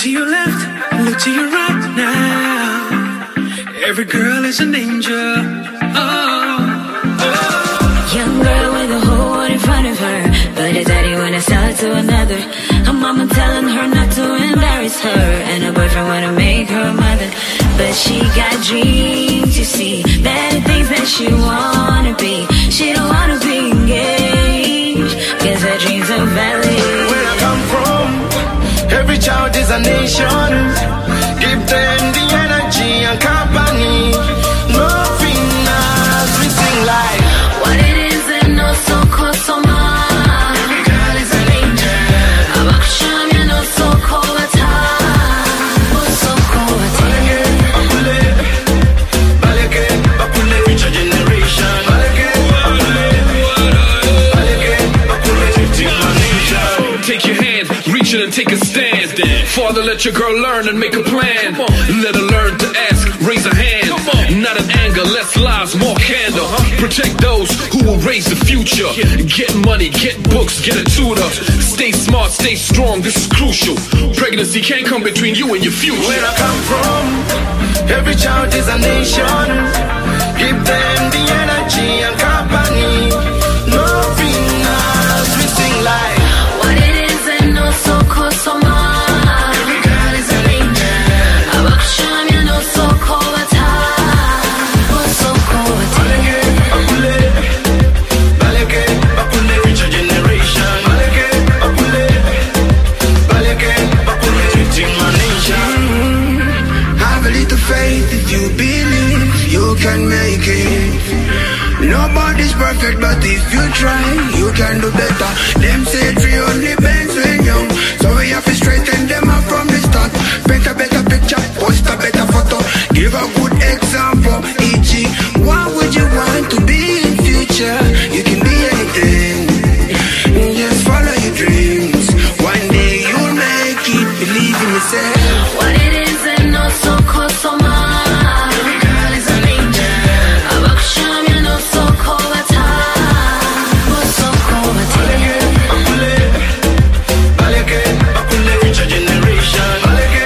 to your left, look to your right now. Every girl is an angel. Young girl with a whole world in front of her, but her daddy wanna sell her to another. Her mama telling her not to embarrass her, and her boyfriend wanna make her a mother. But she got dreams, you see, better things that she wanna be. She don't wanna be engaged, cause her dreams are valid. Where I come from, every child is a nation. Give them the energy and company. Nothing else, we sing like what it is and no so called so much. every girl is an angel. I'm a sham, you know so cold at time. So cold at time. Baleke, bakule, future generation. Baleke, bakule, 15 my nation. Take your hand, reach it and take a stand. Father, let your girl learn and make a plan. Let her learn to ask, raise a hand. Not in anger, less lies, more candor. Protect those who will raise the future. Get money, get books, get a tutor. Stay smart, stay strong, this is crucial. Pregnancy can't come between you and your future. Where I come from, every child is a nation. Give them the energy and company. Nothing else, we sing like what it is and no so called so much. every girl is an angel. I'm a sham, you know so cold at time. So cold at time. Bakule, baleke, bakule, future generation. Baleke, bakule, 15 my nation. Have a little faith if you believe you can make it. Nobody's perfect, but if you try, you can do better. Them say free only bends when young, so we have to straighten them up from the start. Better picture, post a better photo, give a good example. E.g., what would you want to be in future? You can be anything, just follow your dreams. One day you'll make it, believe in yourself. What it is and no so called so much. Every girl is an angel. I'm a sham, you know so cold at time. So cold at time. Bakule, baleke, bakule, future generation. Baleke,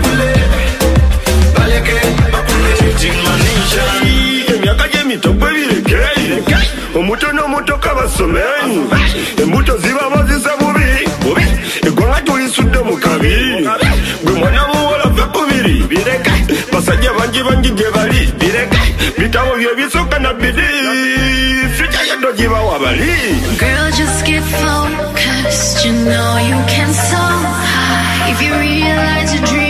bakule, 15 my nation. Emyaka gy'emito gwe birekere omuto n'omutoka basomeni embuto ziba bazisa bubi eggwanga tulisudde mu kabi gwe mwana muwola ve kubiri bireka basajja bangi gye bali bireka bitabo bye bisooka na bidi fija yaddo gibawa bali. Girl, just get focused, you know you can so high. If you realize your dream